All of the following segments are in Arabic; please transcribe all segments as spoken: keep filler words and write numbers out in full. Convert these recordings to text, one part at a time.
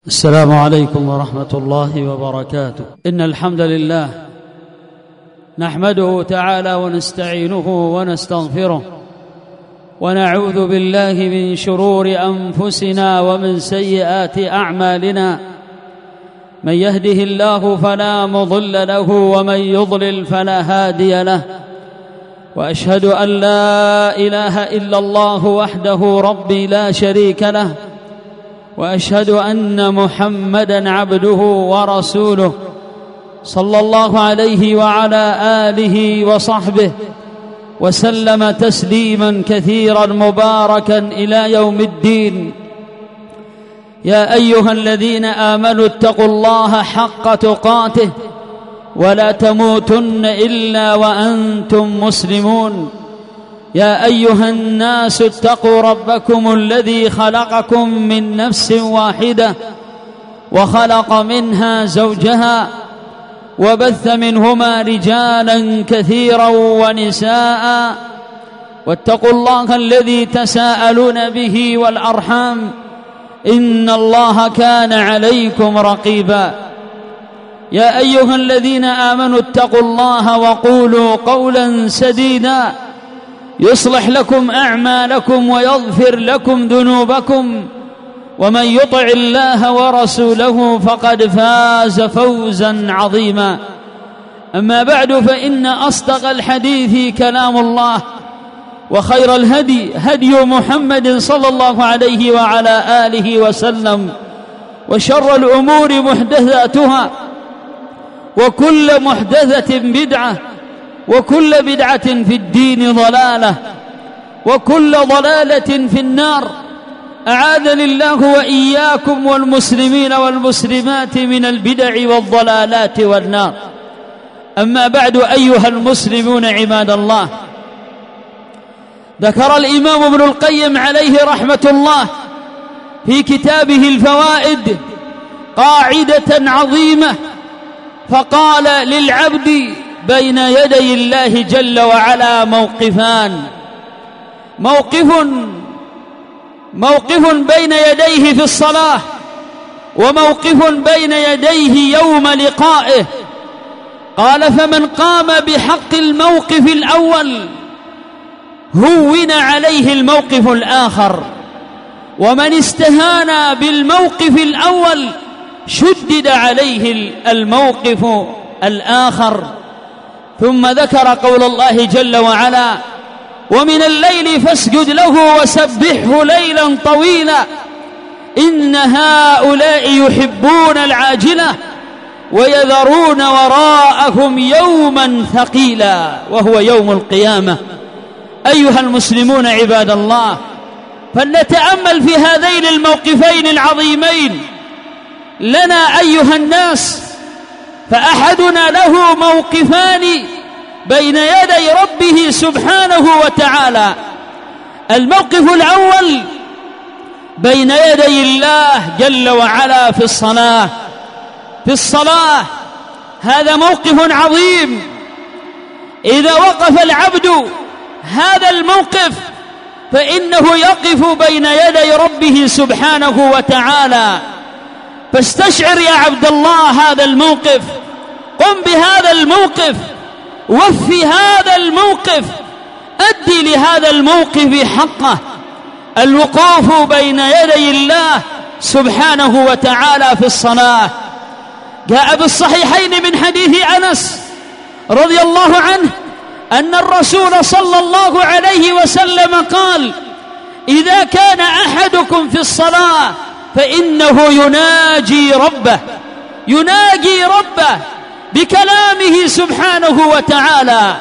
السلام عليكم ورحمة الله وبركاته. إن الحمد لله نحمده تعالى ونستعينه ونستغفره ونعوذ بالله من شرور أنفسنا ومن سيئات أعمالنا. من يهده الله فلا مضل له ومن يضلل فلا هادي له، وأشهد أن لا إله إلا الله وحده ربي لا شريك له، وأشهد أن محمدًا عبده ورسوله صلى الله عليه وعلى آله وصحبه وسلم تسليمًا كثيرًا مباركًا إلى يوم الدين. يا أيها الذين آمنوا اتقوا الله حق تقاته ولا تموتن إلا وأنتم مسلمون. يا أيها الناس اتقوا ربكم الذي خلقكم من نفس واحدة وخلق منها زوجها وبث منهما رجالا كثيرا ونساء، واتقوا الله الذي تساءلون به والأرحام إن الله كان عليكم رقيبا. يا أيها الذين آمنوا اتقوا الله وقولوا قولا سديدا يصلح لكم أعمالكم ويغفر لكم ذنوبكم، ومن يطع الله ورسوله فقد فاز فوزا عظيما. أما بعد، فإن أصدق الحديث كلام الله، وخير الهدي هدي محمد صلى الله عليه وعلى آله وسلم، وشر الأمور محدثاتها، وكل محدثة بدعة، وكل بدعة في الدين ضلالة، وكل ضلالة في النار. أعاذني الله وإياكم والمسلمين والمسلمات من البدع والضلالات والنار. أما بعد، أيها المسلمون عباد الله، ذكر الإمام ابن القيم عليه رحمة الله في كتابه الفوائد قاعدة عظيمة، فقال: للعبد بين يدي الله جل وعلا موقفان، موقف موقف بين يديه في الصلاة، وموقف بين يديه يوم لقائه. قال: فمن قام بحق الموقف الأول هون عليه الموقف الآخر، ومن استهان بالموقف الأول شدد عليه الموقف الآخر. ثم ذكر قول الله جل وعلا: ومن الليل فاسجد له وسبحه ليلا طويلا إن هؤلاء يحبون العاجلة ويذرون وراءهم يوما ثقيلا وهو يوم القيامة. أيها المسلمون عباد الله، فلنتأمل في هذين الموقفين العظيمين لنا أيها الناس. فأحدنا له موقفان بين يدي ربه سبحانه وتعالى. الموقف الأول بين يدي الله جل وعلا في الصلاة في الصلاة هذا موقف عظيم. إذا وقف العبد هذا الموقف فإنه يقف بين يدي ربه سبحانه وتعالى. فاستشعر يا عبد الله هذا الموقف، قم بهذا الموقف، وفي هذا الموقف، أدي لهذا الموقف حقه. الوقوف بين يدي الله سبحانه وتعالى في الصلاة جاء بالصحيحين من حديث أنس رضي الله عنه أن الرسول صلى الله عليه وسلم قال: إذا كان أحدكم في الصلاة فإنه يناجي ربه يناجي ربه بكلامه سبحانه وتعالى،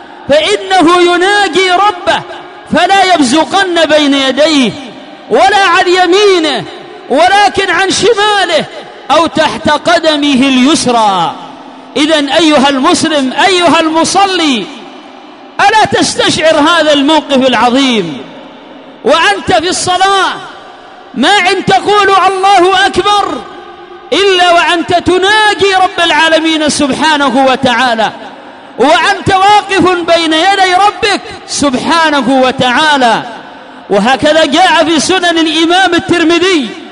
فإنه يناجي ربه فلا يبزقن بين يديه ولا عن يمينه ولكن عن شماله أو تحت قدمه اليسرى. إذن أيها المسلم أيها المصلي، ألا تستشعر هذا الموقف العظيم وأنت في الصلاة؟ ما عن تقول الله أكبر إلا وأنت تناجي رب العالمين سبحانه وتعالى، وأنت واقف بين يدي ربك سبحانه وتعالى. وهكذا جاء في سنن الإمام الترمذي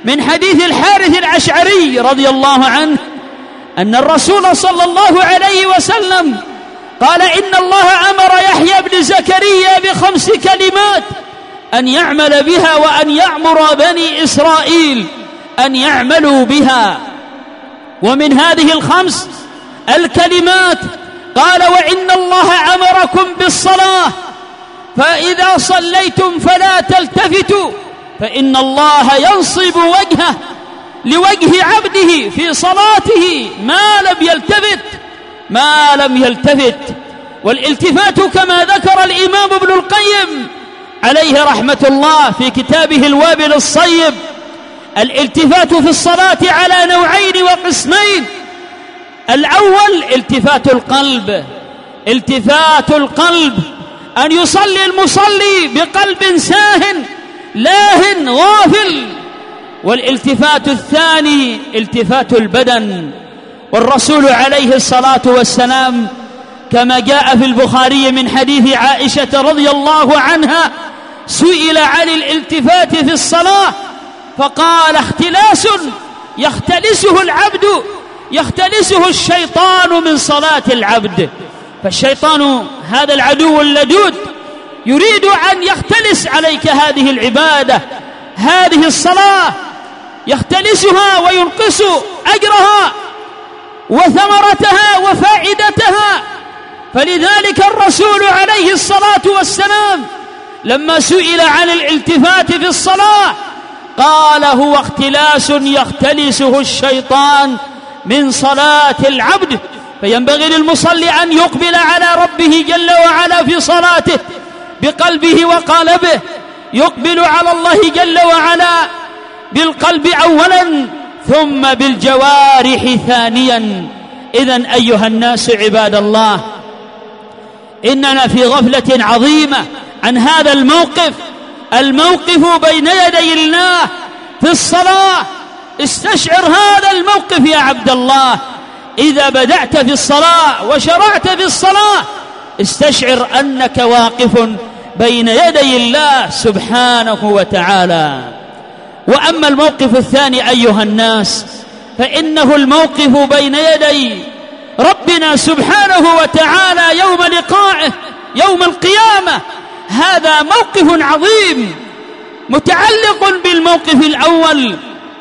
من حديث الحارث الأشعري رضي الله عنه أن الرسول صلى الله عليه وسلم قال إن الله أمر يحيى بن زكريا بخمس كلمات أن يعمل بها وأن يأمر بني إسرائيل أن يعملوا بها. ومن هذه الخمس الكلمات قال وإن الله أمركم بالصلاة فإذا صليتم فلا تلتفتوا فإن الله ينصب وجهه لوجه عبده في صلاته ما لم يلتفت ما لم يلتفت. والالتفات كما ذكر الإمام ابن القيم عليه رحمة الله في كتابه الوابل الصيب، الالتفات في الصلاة على نوعين وقسمين. الأول التفات القلب، التفات القلب أن يصلي المصلي بقلب ساهن لاهن غافل. والالتفات الثاني التفات البدن. والرسول عليه الصلاة والسلام كما جاء في البخاري من حديث عائشة رضي الله عنها سئل عن الالتفات في الصلاة فقال اختلاس يختلسه العبد يختلسه الشيطان من صلاة العبد. فالشيطان هذا العدو اللدود يريد أن يختلس عليك هذه العبادة هذه الصلاة، يختلسها وينقص أجرها وثمرتها وفائدتها. فلذلك الرسول عليه الصلاة والسلام لما سئل عن الالتفات في الصلاة قال هو اختلاس يختلسه الشيطان من صلاة العبد. فينبغي للمصلي أن يقبل على ربه جل وعلا في صلاته بقلبه وقالبه، يقبل على الله جل وعلا بالقلب أولا ثم بالجوارح ثانيا. إذن أيها الناس عباد الله، إننا في غفلة عظيمة عن هذا الموقف الموقف بين يدي الله في الصلاة. استشعر هذا الموقف يا عبد الله، إذا بدأت في الصلاة وشرعت في الصلاة استشعر أنك واقف بين يدي الله سبحانه وتعالى. وأما الموقف الثاني أيها الناس فإنه الموقف بين يدي ربنا سبحانه وتعالى يوم لقائه يوم القيامة. هذا موقف عظيم متعلق بالموقف الأول،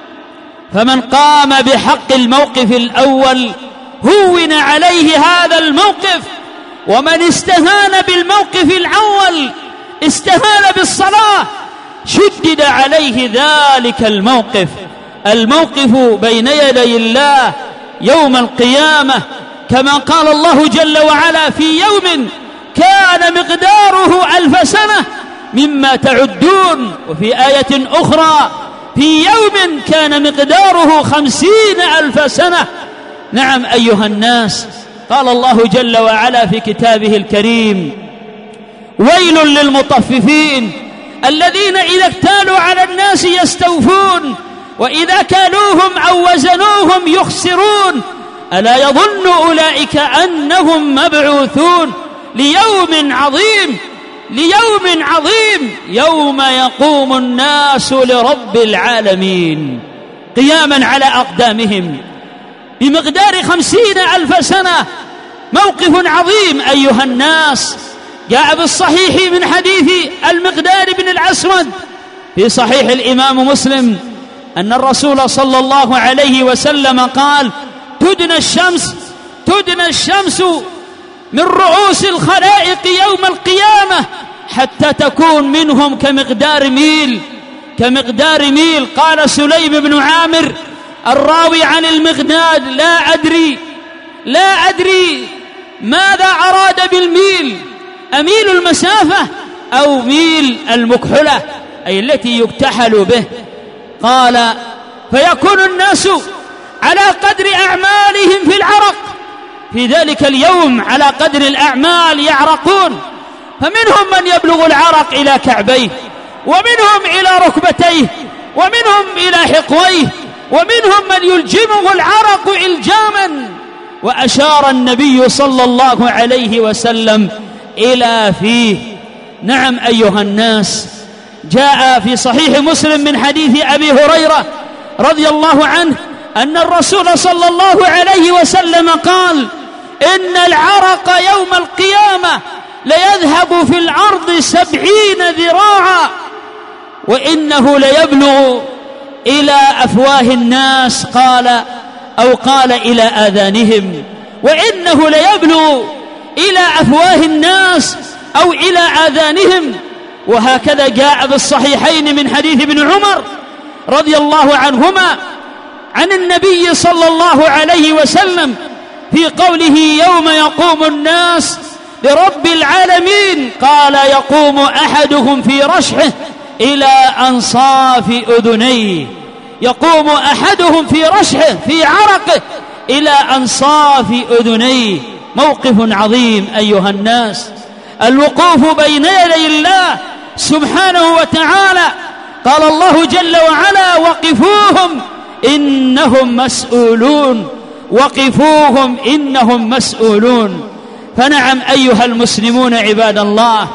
فمن قام بحق الموقف الأول هون عليه هذا الموقف، ومن استهان بالموقف الأول استهان بالصلاة شدد عليه ذلك الموقف. الموقف بين يدي الله يوم القيامة كما قال الله جل وعلا في يوم كان مقداره ألف سنة مما تعدون، وفي آية أخرى في يوم كان مقداره خمسين ألف سنة. نعم أيها الناس، قال الله جل وعلا في كتابه الكريم ويل للمطففين الذين إذا اكتالوا على الناس يستوفون وإذا كالوهم أو وزنوهم يخسرون ألا يظن أولئك أنهم مبعوثون ليوم عظيم ليوم عظيم يوم يقوم الناس لرب العالمين قياما على أقدامهم بمقدار خمسين ألف سنة. موقف عظيم أيها الناس. جاء بالصحيح من حديث المقدار بن الأسود في صحيح الإمام مسلم أن الرسول صلى الله عليه وسلم قال تدنى الشمس تدنى الشمس من رؤوس الخلائق يوم القيامة حتى تكون منهم كمقدار ميل كمقدار ميل. قال سليم بن عامر الراوي عن المقداد لا أدري لا أدري ماذا أراد بالميل، أميل المسافة أو ميل المكحلة أي التي يكتحل به. قال فيكون الناس على قدر أعمالهم في العرق في ذلك اليوم، على قدر الأعمال يعرقون، فمنهم من يبلغ العرق إلى كعبيه ومنهم إلى ركبتيه ومنهم إلى حقويه ومنهم من يلجمه العرق إلجاما. وأشار النبي صلى الله عليه وسلم إلى فيه. نعم أيها الناس، جاء في صحيح مسلم من حديث أبي هريرة رضي الله عنه أن الرسول صلى الله عليه وسلم قال: إن العرق يوم القيامة ليذهب في الأرض سبعين ذراعا، وإنه ليبلغ إلى أفواه الناس، قال أو قال إلى آذانهم، وإنه ليبلغ إلى أفواه الناس أو إلى آذانهم. وهكذا جاء بالصحيحين من حديث ابن عمر رضي الله عنهما عن النبي صلى الله عليه وسلم في قوله: يوم يقوم الناس لرب العالمين، قال: يقوم أحدهم في رشحه إلى أنصاف أذنيه، يقوم أحدهم في رشحه في عرقه إلى أنصاف أذنيه. موقف عظيم أيها الناس، الوقوف بين يدي الله سبحانه وتعالى. قال الله جل وعلا: وقفوهم إنهم مسؤولون، وقفوهم إنهم مسؤولون. فنعم أيها المسلمون عباد الله،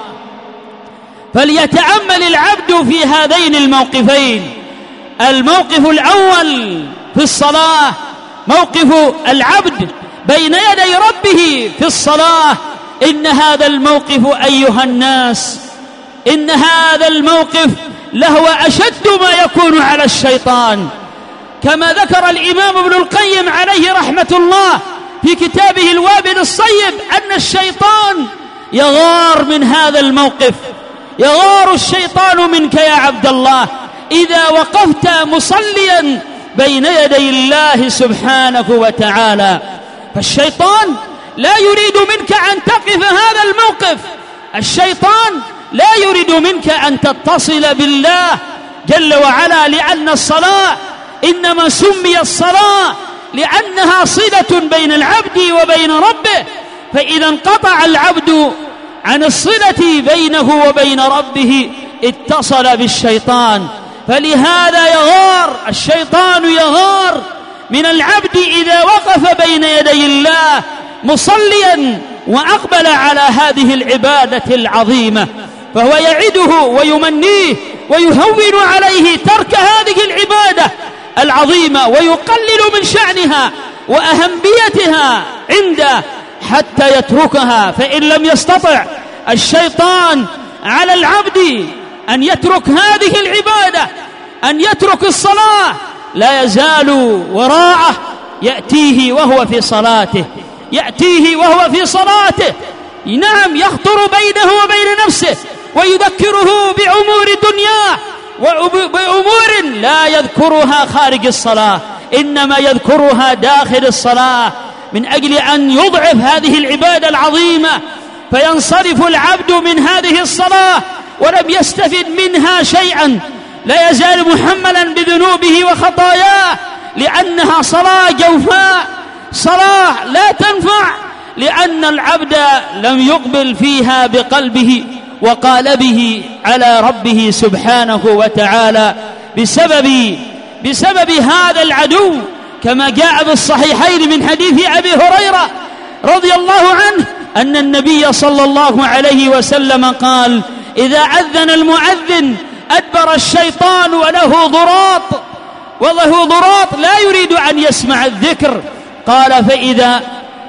فليتأمل العبد في هذين الموقفين. الموقف الأول في الصلاة، موقف العبد بين يدي ربه في الصلاة. إن هذا الموقف أيها الناس، إن هذا الموقف لهو أشد ما يكون على الشيطان، كما ذكر الإمام ابن القيم عليه رحمة الله في كتابه الوابل الصيب أن الشيطان يغار من هذا الموقف. يغار الشيطان منك يا عبد الله إذا وقفت مصليا بين يدي الله سبحانه وتعالى. فالشيطان لا يريد منك أن تقف هذا الموقف، الشيطان لا يريد منك أن تتصل بالله جل وعلا، لأن الصلاة إنما سمي الصلاة لأنها صلة بين العبد وبين ربه، فإذا انقطع العبد عن الصلة بينه وبين ربه اتصل بالشيطان. فلهذا يغار الشيطان، يغار من العبد إذا وقف بين يدي الله مصليا وأقبل على هذه العبادة العظيمة، فهو يعده ويمنيه ويهون عليه ترك هذه العبادة العظيمة ويقلل من شأنها وأهميتها عنده حتى يتركها. فإن لم يستطع الشيطان على العبد أن يترك هذه العبادة، أن يترك الصلاة، لا يزال وراءه، يأتيه وهو في صلاته، يأتيه وهو في صلاته، نعم، يخطر بينه وبين نفسه ويذكره بأمور دنياه وبأمور لا يذكرها خارج الصلاة، إنما يذكرها داخل الصلاة، من أجل أن يضعف هذه العبادة العظيمة، فينصرف العبد من هذه الصلاة ولم يستفد منها شيئا، لا يزال محملا بذنوبه وخطاياه، لأنها صلاة جوفاء، صلاة لا تنفع، لأن العبد لم يقبل فيها بقلبه وقالبه على ربه سبحانه وتعالى بسبب بسبب هذا العدو، كما جاء بالصحيحين من حديث أبي هريرة رضي الله عنه أن النبي صلى الله عليه وسلم قال: إذا أذن المؤذن أدبر الشيطان وله ضراط، وله ضراط لا يريد أن يسمع الذكر. قال: فإذا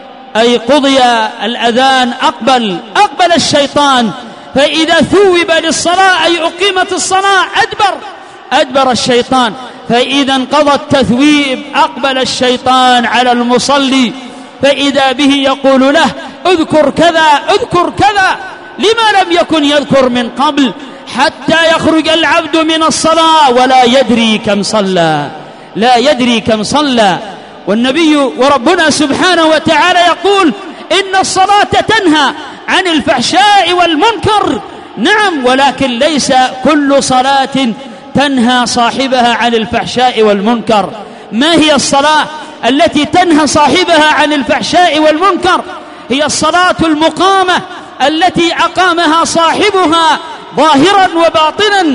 أي قضي الأذان أقبل أقبل الشيطان، فإذا ثوب للصلاة أي أقيمت الصلاة أدبر أدبر الشيطان، فإذا انقضى التثويب أقبل الشيطان على المصلي، فإذا به يقول له: اذكر كذا اذكر كذا، لما لم يكن يذكر من قبل، حتى يخرج العبد من الصلاة ولا يدري كم صلى، لا يدري كم صلى. والنبي وربنا سبحانه وتعالى يقول: إن الصلاة تنهى عن الفحشاء والمنكر. نعم، ولكن ليس كل صلاة تنهى صاحبها عن الفحشاء والمنكر. ما هي الصلاة التي تنهى صاحبها عن الفحشاء والمنكر؟ هي الصلاة المقامة التي أقامها صاحبها ظاهرا وباطنا،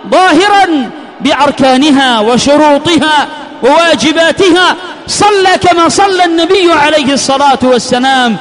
ظاهرا بأركانها وشروطها وواجباتها، صلى كما صلى النبي عليه الصلاة والسلام،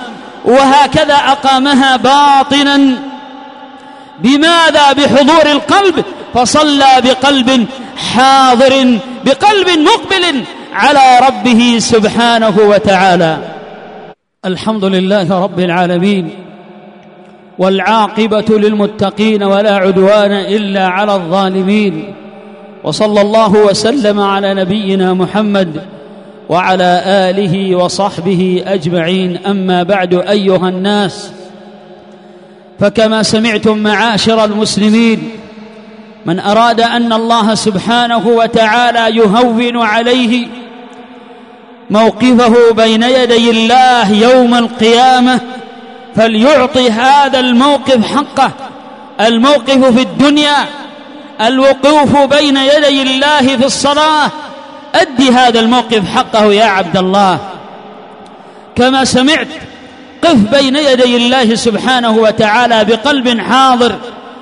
وهكذا أقامها باطنا. بماذا؟ بحضور القلب، فصلى بقلب حاضر بقلب مقبل على ربه سبحانه وتعالى. الحمد لله رب العالمين، والعاقبة للمتقين ولا عدوان إلا على الظالمين، وصلى الله وسلم على نبينا محمد وعلى آله وصحبه أجمعين. أما بعد، أيها الناس، فكما سمعتم معاشر المسلمين، من أراد أن الله سبحانه وتعالى يهون عليه موقفه بين يدي الله يوم القيامة فليعطي هذا الموقف حقه. الموقف في الدنيا، الوقوف بين يدي الله في الصلاة، أدي هذا الموقف حقه يا عبد الله. كما سمعت، قف بين يدي الله سبحانه وتعالى بقلب حاضر،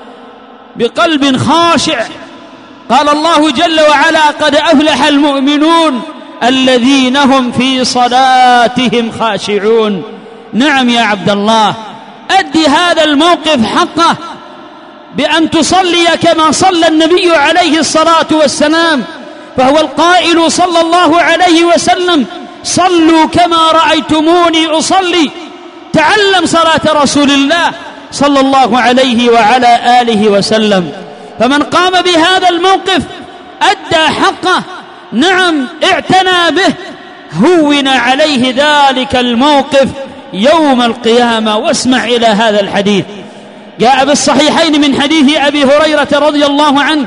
بقلب خاشع. قال الله جل وعلا: قد أفلح المؤمنون الذين هم في صلاتهم خاشعون. نعم يا عبد الله، أدي هذا الموقف حقه بأن تصلي كما صلى النبي عليه الصلاة والسلام، فهو القائل صلى الله عليه وسلم: صلوا كما رأيتموني أصلي. تعلم صلاة رسول الله صلى الله عليه وعلى آله وسلم. فمن قام بهذا الموقف أدى حقه، نعم اعتنى به، هون عليه ذلك الموقف يوم القيامة. واسمع إلى هذا الحديث، جاء بالصحيحين من حديث أبي هريرة رضي الله عنه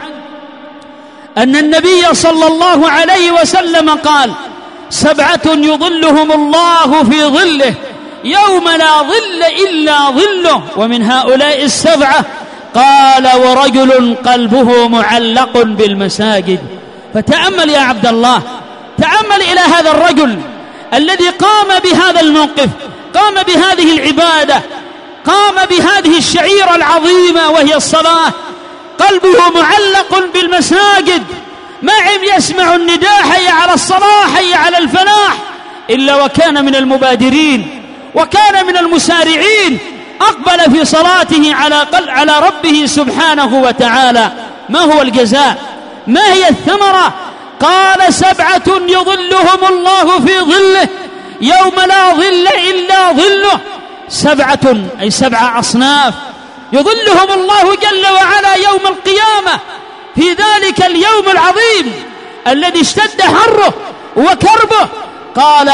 أن النبي صلى الله عليه وسلم قال: سبعة يظلهم الله في ظله يوم لا ظل إلا ظله، ومن هؤلاء السبعة قال: ورجل قلبه معلق بالمساجد. فتأمل يا عبد الله، تأمل إلى هذا الرجل الذي قام بهذا الموقف، قام بهذه العبادة، قام بهذه الشعيرة العظيمة وهي الصلاة، قلبه معلق بالمساجد، ما عم يسمع النداء حي على الصلاة حي على الفلاح إلا وكان من المبادرين وكان من المسارعين، أقبل في صلاته على قل على ربه سبحانه وتعالى. ما هو الجزاء؟ ما هي الثمرة؟ قال: سبعة يظلهم الله في ظله يوم لا ظل إلا ظله. سبعة أي سبع أصناف يظلهم الله جل وعلا يوم القيامة في ذلك اليوم العظيم الذي اشتد حره وكربه. قال: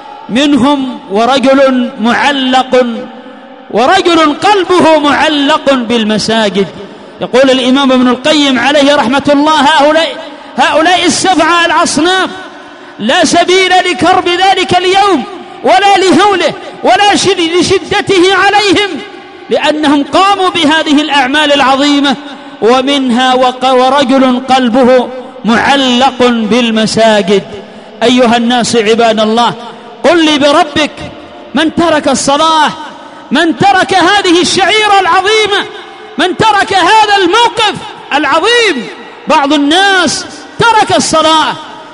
منهم ورجل معلق ورجل قلبه معلق بالمساجد. يقول الإمام ابن القيم عليه رحمة الله: هؤلاء, هؤلاء السبعة الأصناف لا سبيل لكرب ذلك اليوم ولا لهوله ولا لشدته عليهم، لأنهم قاموا بهذه الأعمال العظيمة. ومنها ورجل قلبه معلق بالمساجد. أيها الناس عباد الله، قل لي بربك، من ترك الصلاة، من ترك هذه الشعيرة العظيمة، من ترك هذا الموقف العظيم؟ بعض الناس ترك الصلاة،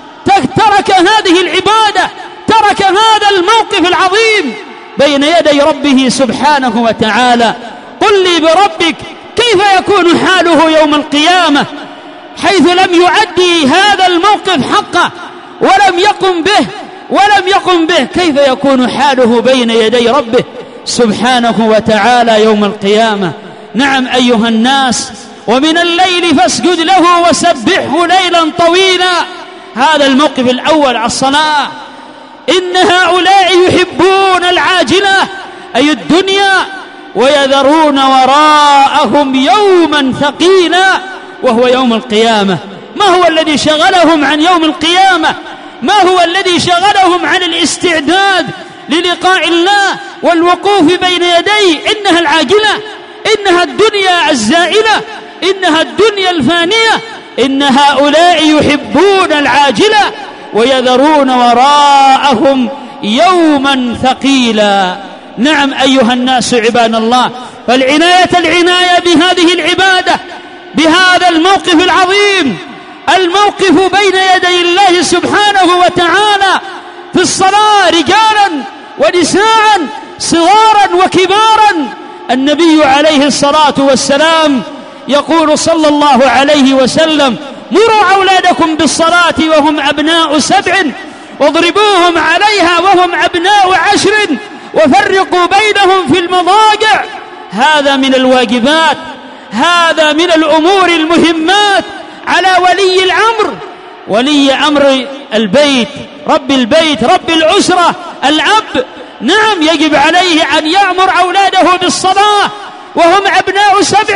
ترك هذه العبادة، ترك هذا الموقف العظيم بين يدي ربه سبحانه وتعالى. قل لي بربك، كيف يكون حاله يوم القيامة حيث لم يؤدي هذا الموقف حقه ولم يقم به ولم يقم به؟ كيف يكون حاله بين يدي ربه سبحانه وتعالى يوم القيامة؟ نعم أيها الناس، ومن الليل فاسجد له وسبحه ليلا طويلا. هذا الموقف الأول، الصلاة. إن هؤلاء يحبون العاجلة أي الدنيا ويذرون وراءهم يوما ثقيلا وهو يوم القيامة. ما هو الذي شغلهم عن يوم القيامة؟ ما هو الذي شغلهم عن الاستعداد للقاء الله والوقوف بين يديه؟ إنها العاجلة، إنها الدنيا الزائلة، إنها الدنيا الفانية. إن هؤلاء يحبون العاجلة ويذرون وراءهم يوما ثقيلا. نعم أيها الناس عباد الله، فالعناية العناية بهذه العبادة، بهذا الموقف العظيم، الموقف بين يدي الله سبحانه وتعالى في الصلاة، رجالا ونساء، صغارا وكبارا. النبي عليه الصلاة والسلام يقول صلى الله عليه وسلم: مروا أولادكم بالصلاة وهم أبناء سبع واضربوهم عليها وهم أبناء عشر وفرقوا بينهم في المضاجع. هذا من الواجبات، هذا من الأمور المهمات على ولي الأمر، ولي أمر البيت، رب البيت، رب الأسرة، الأب. نعم يجب عليه أن يأمر أولاده بالصلاة وهم أبناء سبع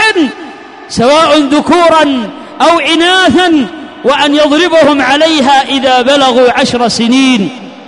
سواء ذكورا أو إناثا، وأن يضربهم عليها إذا بلغوا عشر سنين،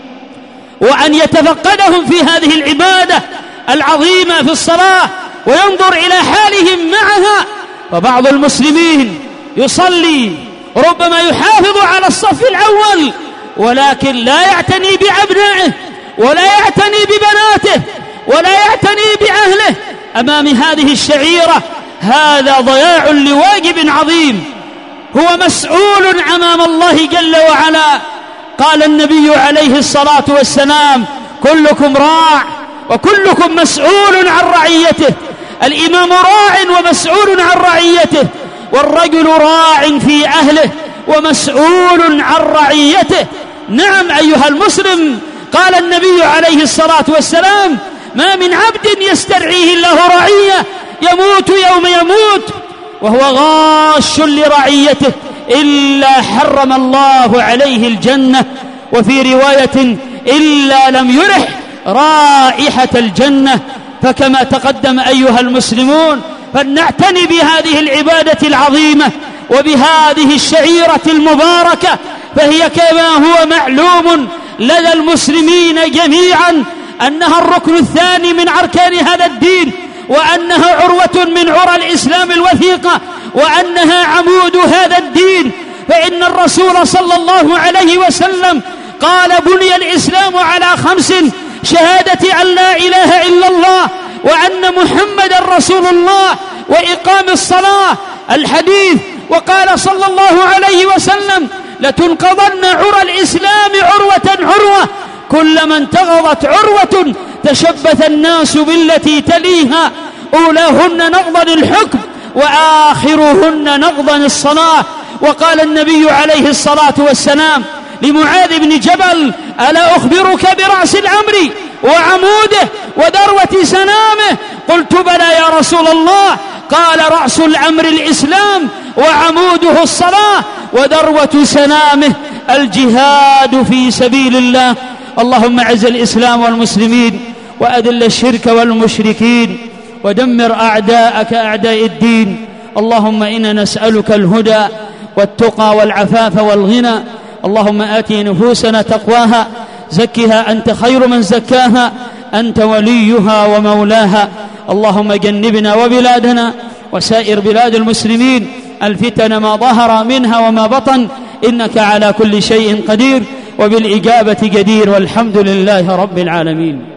وأن يتفقدهم في هذه العبادة العظيمة في الصلاة وينظر إلى حالهم معها. فبعض المسلمين يصلي ربما يحافظ على الصف الأول ولكن لا يعتني بأبنائه ولا يعتني ببناته ولا يعتني بأهله أمام هذه الشعيرة. هذا ضياع لواجب عظيم، هو مسؤول أمام الله جل وعلا. قال النبي عليه الصلاة والسلام: كلكم راع وكلكم مسؤول عن رعيته. الإمام راع ومسؤول عن رعيته، والرجل راع في أهله ومسؤول عن رعيته. نعم أيها المسلم، قال النبي عليه الصلاة والسلام: ما من عبد يسترعيه الله رعية يموت يوم يموت وهو غاش لرعيته إلا حرم الله عليه الجنة، وفي رواية: إلا لم يرح رائحة الجنة. فكما تقدم أيها المسلمون، فلنعتني بهذه العبادة العظيمة وبهذه الشعيرة المباركة، فهي كما هو معلوم لدى المسلمين جميعا أنها الركن الثاني من أركان هذا الدين، وأنها عروة من عرى الإسلام الوثيقة، وأنها عمود هذا الدين. فإن الرسول صلى الله عليه وسلم قال: بني الإسلام على خمس: شهادة أن لا إله إلا الله وأن محمدا رسول الله وإقام الصلاة. الحديث: وقال صلى الله عليه وسلم: لتنقضن عرى الإسلام عروة عروة، كلما انتقضت عروة تشبث الناس بالتي تليها، أولاهن نقضا الحكم وآخرهن نقضا الصلاة. وقال النبي عليه الصلاة والسلام لمعاذ بن جبل: ألا أخبرك برأس الأمر وعموده وذروة سنامه؟ قلت: بلى يا رسول الله. قال: رأس الأمر الإسلام وعموده الصلاة وذروة سنامه الجهاد في سبيل الله. اللهم أعز الإسلام والمسلمين وأذل الشرك والمشركين ودمر أعداءك أعداء الدين. اللهم إنا نسألك الهدى والتقى والعفاف والغنى. اللهم آت نفوسنا تقواها، زكها أنت خير من زكاها، أنت وليها ومولاها. اللهم جنبنا وبلادنا وسائر بلاد المسلمين الفتن ما ظهر منها وما بطن، إنك على كل شيء قدير وبالإجابة جدير، والحمد لله رب العالمين.